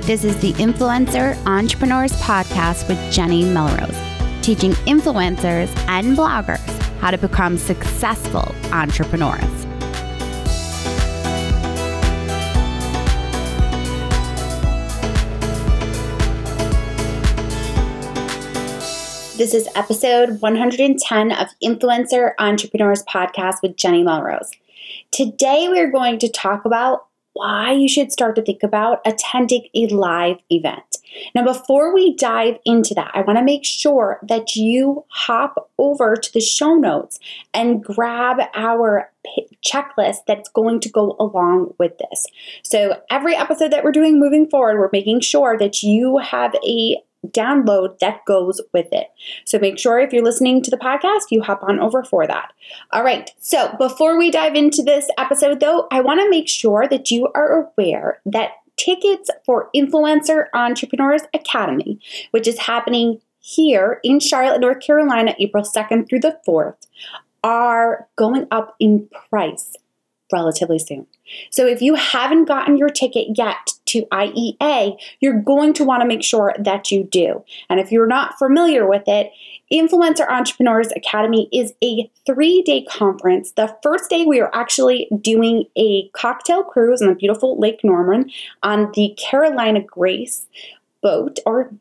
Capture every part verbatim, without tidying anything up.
This is the Influencer Entrepreneurs Podcast with Jenny Melrose, teaching influencers and bloggers how to become successful entrepreneurs. This is episode one hundred ten of Influencer Entrepreneurs Podcast with Jenny Melrose. Today we're going to talk about why you should start to think about attending a live event. Now, before we dive into that, I want to make sure that you hop over to the show notes and grab our checklist that's going to go along with this. So every episode that we're doing moving forward, we're making sure that you have a download that goes with it. So make sure if you're listening to the podcast, you hop on over for that. All right. So before we dive into this episode though, I want to make sure that you are aware that tickets for Influencer Entrepreneurs Academy, which is happening here in Charlotte, North Carolina, April second through the fourth, are going up in price relatively soon. So if you haven't gotten your ticket yet to I E A, you're going to want to make sure that you do. And if you're not familiar with it, Influencer Entrepreneurs Academy is a three-day conference. The first day we are actually doing a cocktail cruise on the beautiful Lake Norman on the Carolina Grace boat, or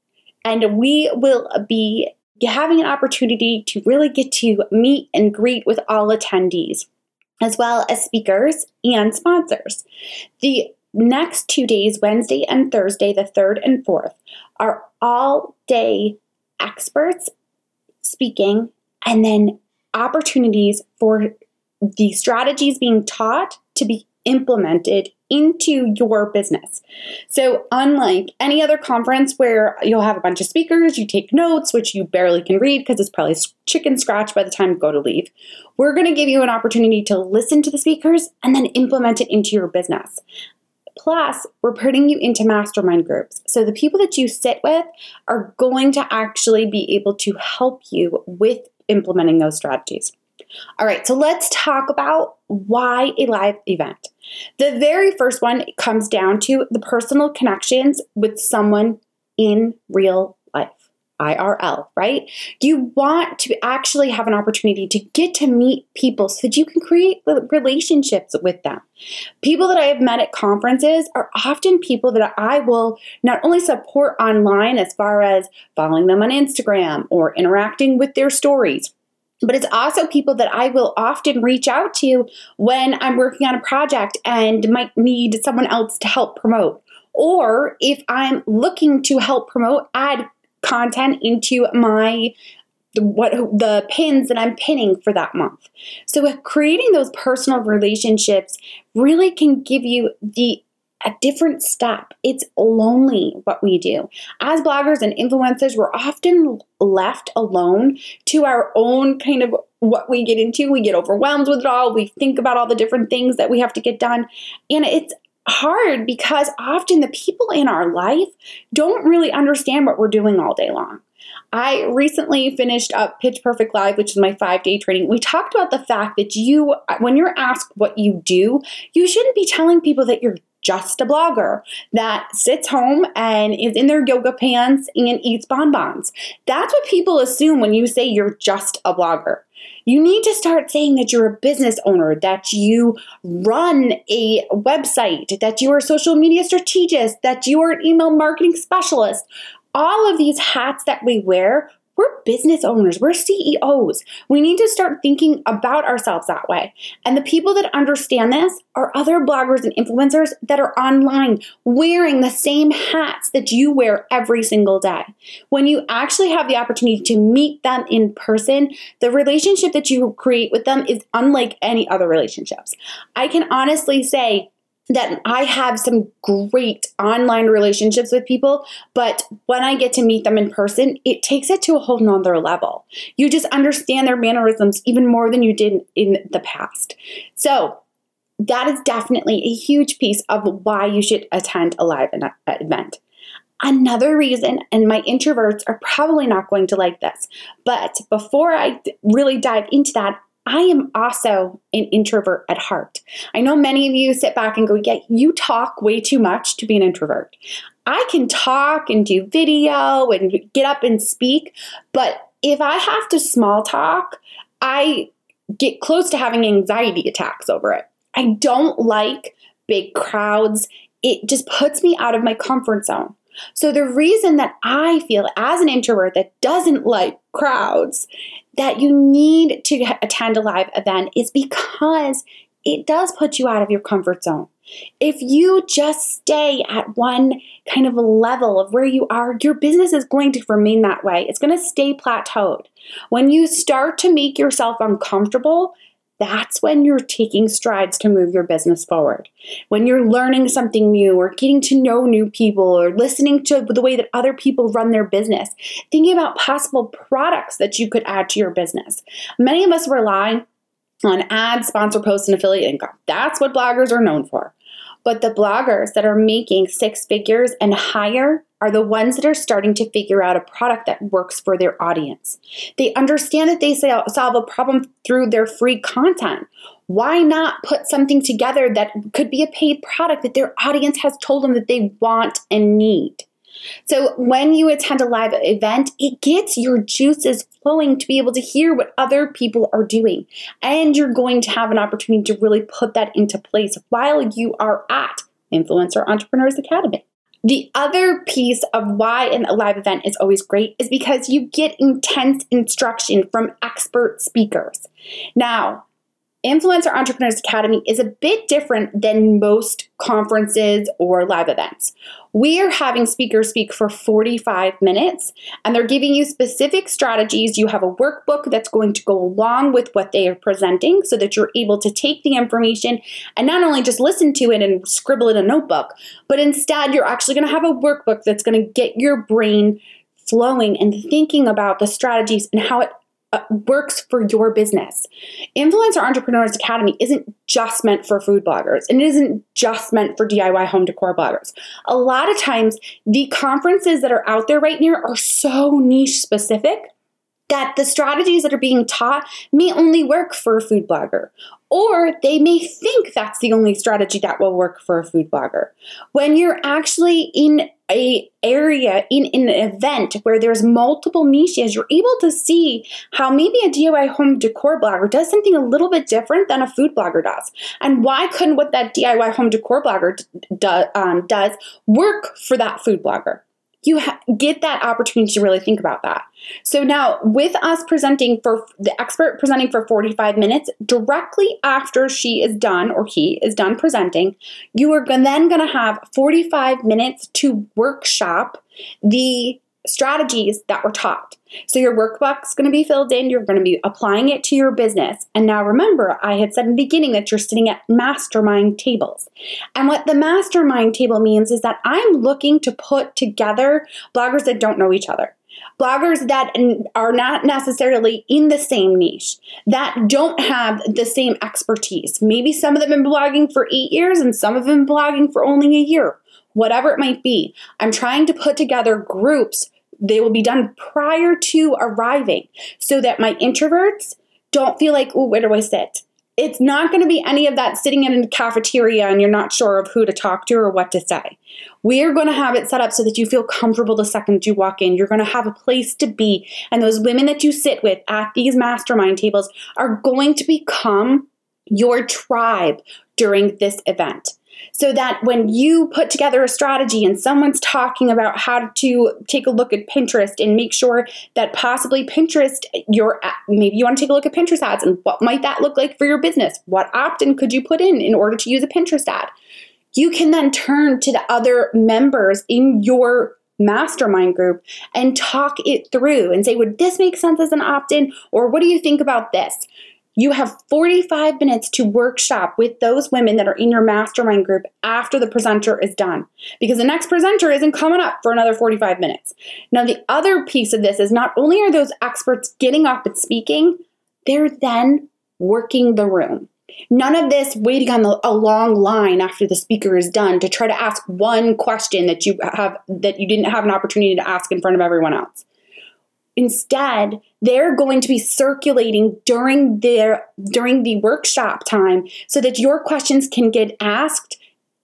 and we will be having an opportunity to really get to meet and greet with all attendees, as well as speakers and sponsors. The next two days, Wednesday and Thursday, the third and fourth, are all day experts speaking, and then opportunities for the strategies being taught to be implemented into your business. So unlike any other conference where you'll have a bunch of speakers, you take notes, which you barely can read because it's probably chicken scratch by the time you go to leave, we're going to give you an opportunity to listen to the speakers and then implement it into your business. Plus, we're putting you into mastermind groups. So the people that you sit with are going to actually be able to help you with implementing those strategies. All right, so let's talk about why a live event. The very first one comes down to the personal connections with someone in real life, I R L, right? You want to actually have an opportunity to get to meet people so that you can create relationships with them. People that I have met at conferences are often people that I will not only support online as far as following them on Instagram or interacting with their stories, but it's also people that I will often reach out to when I'm working on a project and might need someone else to help promote. Or if I'm looking to help promote, add content into my what the pins that I'm pinning for that month. So creating those personal relationships really can give you the a different step. It's lonely what we do. As bloggers and influencers, we're often left alone to our own kind of what we get into. We get overwhelmed with it all. We think about all the different things that we have to get done. And it's hard because often the people in our life don't really understand what we're doing all day long. I recently finished up Pitch Perfect Live, which is my five-day training. We talked about the fact that you, when you're asked what you do, you shouldn't be telling people that you're just a blogger that sits home and is in their yoga pants and eats bonbons. That's what people assume when you say you're just a blogger. You need to start saying that you're a business owner, that you run a website, that you are a social media strategist, that you are an email marketing specialist. All of these hats that we wear, we're business owners, we're C E Os. We need to start thinking about ourselves that way. And the people that understand this are other bloggers and influencers that are online wearing the same hats that you wear every single day. When you actually have the opportunity to meet them in person, the relationship that you create with them is unlike any other relationships. I can honestly say that I have some great online relationships with people, but when I get to meet them in person, it takes it to a whole nother level. You just understand their mannerisms even more than you did in the past. So that is definitely a huge piece of why you should attend a live event. Another reason, and my introverts are probably not going to like this, but before I really dive into that, I am also an introvert at heart. I know many of you sit back and go, yeah, you talk way too much to be an introvert. I can talk and do video and get up and speak, but if I have to small talk, I get close to having anxiety attacks over it. I don't like big crowds. It just puts me out of my comfort zone. So the reason that I feel as an introvert that doesn't like crowds that you need to attend a live event is because it does put you out of your comfort zone. If you just stay at one kind of a level of where you are, your business is going to remain that way. It's going to stay plateaued. When you start to make yourself uncomfortable, that's when you're taking strides to move your business forward. When you're learning something new or getting to know new people or listening to the way that other people run their business, thinking about possible products that you could add to your business. Many of us rely on ads, sponsor posts, and affiliate income. That's what bloggers are known for. But the bloggers that are making six figures and higher are the ones that are starting to figure out a product that works for their audience. They understand that they solve a problem through their free content. Why not put something together that could be a paid product that their audience has told them that they want and need? So when you attend a live event, it gets your juices flowing to be able to hear what other people are doing. And you're going to have an opportunity to really put that into place while you are at Influencer Entrepreneurs Academy. The other piece of why a live event is always great is because you get intense instruction from expert speakers. Now, Influencer Entrepreneurs Academy is a bit different than most conferences or live events. We are having speakers speak for forty-five minutes, and they're giving you specific strategies. You have a workbook that's going to go along with what they are presenting so that you're able to take the information and not only just listen to it and scribble in a notebook, but instead you're actually going to have a workbook that's going to get your brain flowing and thinking about the strategies and how it Uh, works for your business. Influencer Entrepreneurs Academy isn't just meant for food bloggers, and it isn't just meant for D I Y home decor bloggers. A lot of times, the conferences that are out there right now are so niche specific that the strategies that are being taught may only work for a food blogger, or they may think that's the only strategy that will work for a food blogger. When you're actually in a area, in, in an event where there's multiple niches, you're able to see how maybe a D I Y home decor blogger does something a little bit different than a food blogger does. And why couldn't what that D I Y home decor blogger do, um, does work for that food blogger? You ha- get that opportunity to really think about that. So now with us presenting for the expert presenting for forty-five minutes, directly after she is done or he is done presenting, you are then going to have forty-five minutes to workshop the strategies that were taught. So your workbook's going to be filled in. You're going to be applying it to your business. And now remember, I had said in the beginning that you're sitting at mastermind tables. And what the mastermind table means is that I'm looking to put together bloggers that don't know each other. Bloggers that are not necessarily in the same niche, that don't have the same expertise. Maybe some of them have been blogging for eight years and some of them have been blogging for only a year. Whatever it might be. I'm trying to put together groups. They will be done prior to arriving so that my introverts don't feel like, oh, where do I sit? It's not going to be any of that sitting in a cafeteria and you're not sure of who to talk to or what to say. We are going to have it set up so that you feel comfortable the second you walk in. You're going to have a place to be. And those women that you sit with at these mastermind tables are going to become your tribe during this event. So that when you put together a strategy and someone's talking about how to take a look at Pinterest and make sure that possibly Pinterest, your maybe you want to take a look at Pinterest ads and what might that look like for your business? What opt-in could you put in in order to use a Pinterest ad? You can then turn to the other members in your mastermind group and talk it through and say, would this make sense as an opt-in? Or what do you think about this? You have forty-five minutes to workshop with those women that are in your mastermind group after the presenter is done. Because the next presenter isn't coming up for another forty-five minutes. Now, the other piece of this is not only are those experts getting up and speaking, they're then working the room. None of this waiting on the, a long line after the speaker is done to try to ask one question that you have that you didn't have an opportunity to ask in front of everyone else. instead, they're going to be circulating during their during the workshop time so that your questions can get asked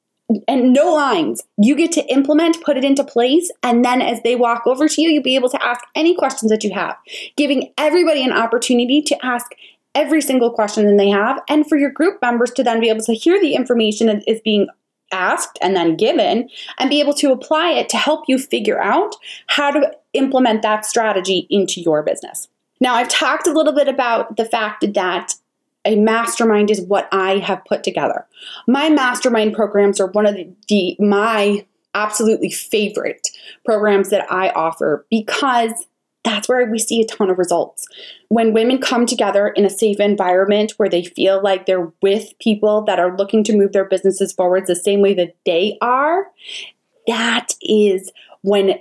and no lines. You get to implement, put it into place, and then as they walk over to you, you'll be able to ask any questions that you have, giving everybody an opportunity to ask every single question that they have, and for your group members to then be able to hear the information that is being asked and then given and be able to apply it to help you figure out how to implement that strategy into your business. Now, I've talked a little bit about the fact that a mastermind is what I have put together. My mastermind programs are one of the, the my absolutely favorite programs that I offer because that's where we see a ton of results. When women come together in a safe environment where they feel like they're with people that are looking to move their businesses forward the same way that they are, that is when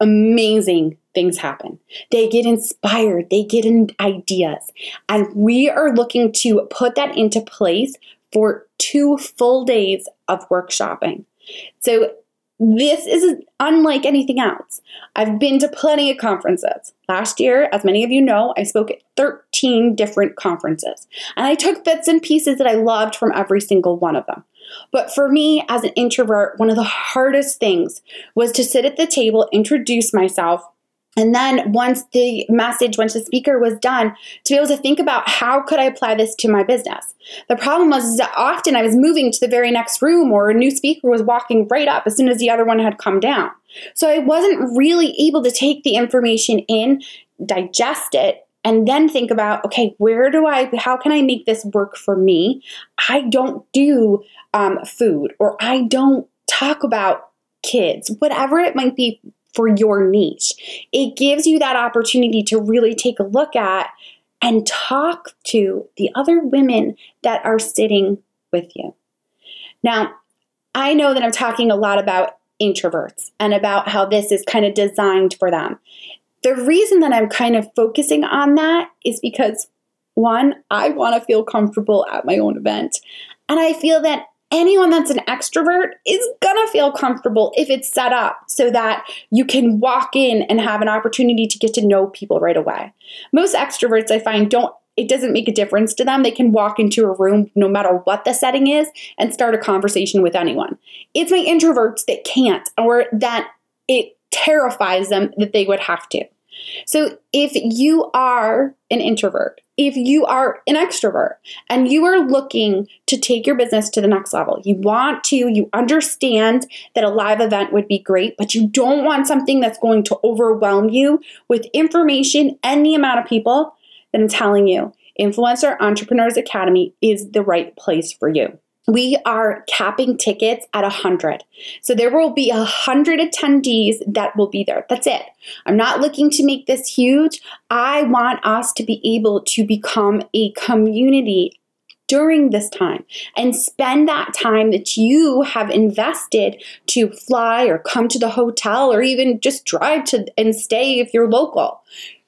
amazing things happen. They get inspired, they get in ideas, and we are looking to put that into place for two full days of workshopping. So this is unlike anything else. I've been to plenty of conferences. Last year, as many of you know, I spoke at thirteen different conferences, and I took bits and pieces that I loved from every single one of them. But for me, as an introvert, one of the hardest things was to sit at the table, introduce myself, and then once the message, once the speaker was done, to be able to think about how could I apply this to my business. The problem was that often I was moving to the very next room or a new speaker was walking right up as soon as the other one had come down. So I wasn't really able to take the information in, digest it, and then think about, okay, where do I, how can I make this work for me? I don't do um, food, or I don't talk about kids, whatever it might be for your niche. It gives you that opportunity to really take a look at and talk to the other women that are sitting with you. Now, I know that I'm talking a lot about introverts and about how this is kind of designed for them. The reason that I'm kind of focusing on that is because, one, I want to feel comfortable at my own event. And I feel that anyone that's an extrovert is going to feel comfortable if it's set up so that you can walk in and have an opportunity to get to know people right away. Most extroverts, I find, don't, it doesn't make a difference to them. They can walk into a room no matter what the setting is and start a conversation with anyone. It's my introverts that can't, or that it terrifies them that they would have to. So if you are an introvert, if you are an extrovert, and you are looking to take your business to the next level, you want to, you understand that a live event would be great, but you don't want something that's going to overwhelm you with information and the amount of people, then I'm telling you, Influencer Entrepreneurs Academy is the right place for you. We are capping tickets at one hundred. So there will be one hundred attendees that will be there. That's it. I'm not looking to make this huge. I want us to be able to become a community during this time and spend that time that you have invested to fly or come to the hotel or even just drive to and stay if you're local.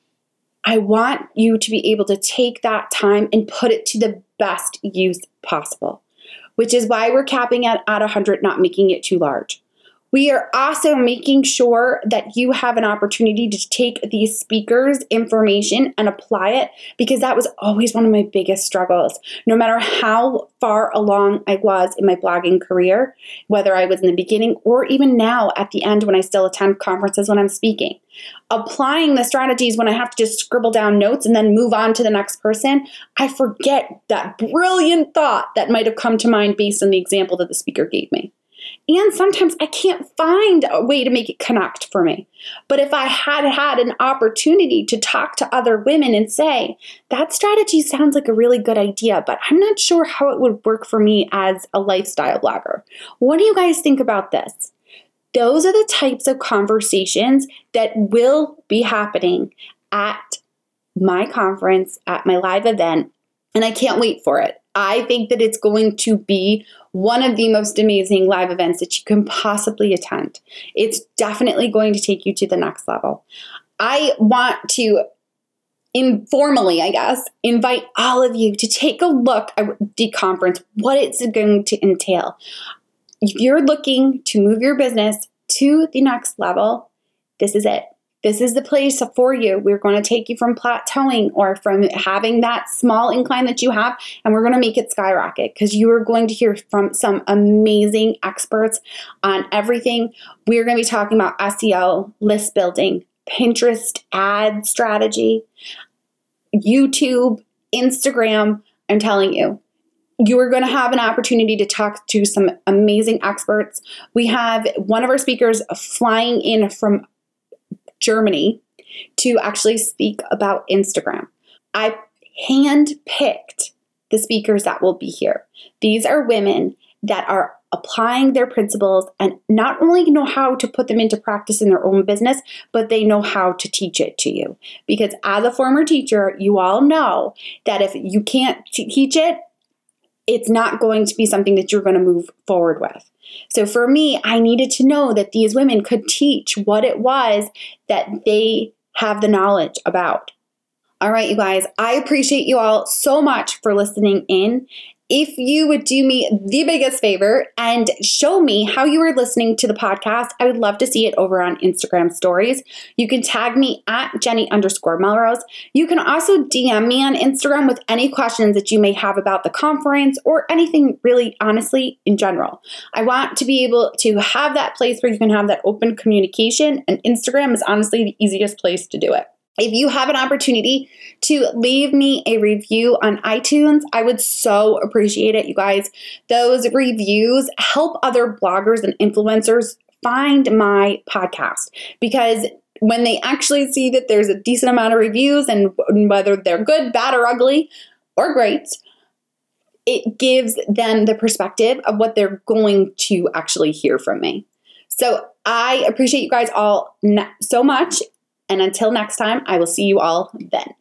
I want you to be able to take that time and put it to the best use possible, which is why we're capping it at one hundred, not making it too large. We are also making sure that you have an opportunity to take these speakers' information and apply it, because that was always one of my biggest struggles. No matter how far along I was in my blogging career, whether I was in the beginning or even now at the end when I still attend conferences when I'm speaking, applying the strategies when I have to just scribble down notes and then move on to the next person, I forget that brilliant thought that might have come to mind based on the example that the speaker gave me. And sometimes I can't find a way to make it connect for me. But if I had had an opportunity to talk to other women and say, that strategy sounds like a really good idea, but I'm not sure how it would work for me as a lifestyle blogger. What do you guys think about this? Those are the types of conversations that will be happening at my conference, at my live event, and I can't wait for it. I think that it's going to be one of the most amazing live events that you can possibly attend. It's definitely going to take you to the next level. I want to informally, I guess, invite all of you to take a look at the conference, what it's going to entail. If you're looking to move your business to the next level, this is it. this is the place for you. We're going to take you from plateauing or from having that small incline that you have, and we're going to make it skyrocket, because you are going to hear from some amazing experts on everything. We're going to be talking about S E O, list building, Pinterest ad strategy, YouTube, Instagram. I'm telling you, you are going to have an opportunity to talk to some amazing experts. We have one of our speakers flying in from Germany to actually speak about Instagram. I hand-picked the speakers that will be here. These are women that are applying their principles and not only know how to put them into practice in their own business, but they know how to teach it to you. Because as a former teacher, you all know that if you can't t- teach it, it's not going to be something that you're going to move forward with. So for me, I needed to know that these women could teach what it was that they have the knowledge about. All right, you guys, I appreciate you all so much for listening in. If you would do me the biggest favor and show me how you were listening to the podcast, I would love to see it over on Instagram stories. You can tag me at Jenny underscore Melrose. You can also D M me on Instagram with any questions that you may have about the conference or anything really, honestly, in general. I want to be able to have that place where you can have that open communication, and Instagram is honestly the easiest place to do it. If you have an opportunity to leave me a review on iTunes, I would so appreciate it, you guys. Those reviews help other bloggers and influencers find my podcast, because when they actually see that there's a decent amount of reviews, and whether they're good, bad, or ugly, or great, it gives them the perspective of what they're going to actually hear from me. So I appreciate you guys all so much. And until next time, I will see you all then.